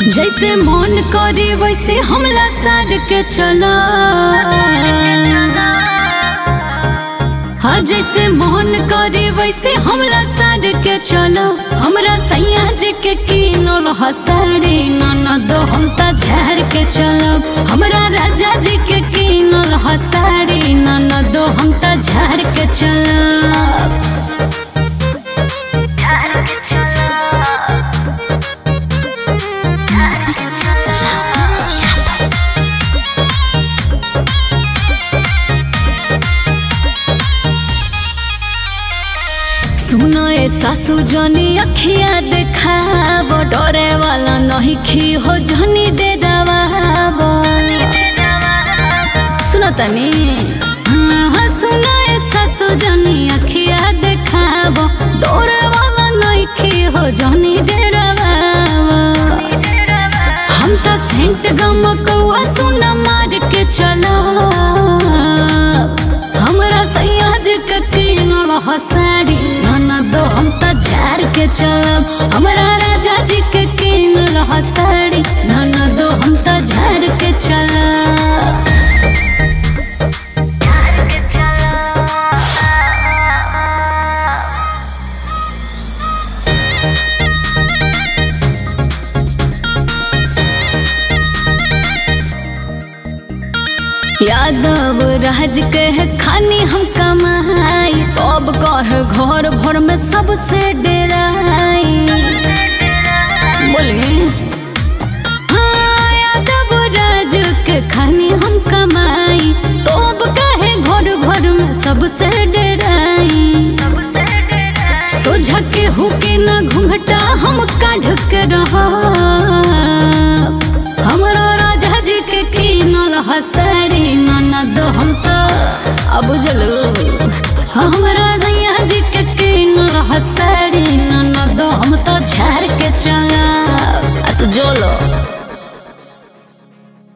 जैसे मन करे वैसे हमला सार के चला। हाँ जैसे मन करे वैसे हमला सार के चलो। हमरा सैया जी के कीनल हसाड़ी ननद हम त झार के चलब। हमरा राजा जी के कीनल हसाड़ी ननद हम त झार के चलब। सुनो ए सासू जनी अखिया देखाब, डरे वाला नहीं खी हो जनी डेरावाब। सुनो तनी हाँ सुनो ए सासू जनी अखिया देखाब, डरे वाला नहीं खी हो जनी डेरावाब। हम तो सेंट गमकवा सुना मार के चलो। हमरा सैया जी के कीनल हसाड़ी ननद हम त झार के चलब। हमरा राजा जी के कीनल हसाड़ी ननद हम त झार के चलब। यादव राज के खानी हम कमाई, कब कहे घर भर में सबसे डेराई। बोले हाँ यादव राज के खानी हम कमाई, कब कहे घर भर में सबसे डेराई। सोझा के हुके न घूंघटा हम काढ़ के रहा। हमरा राजा जी के कीनल हसाड़ी ननद हम त अब बुझलू हमरा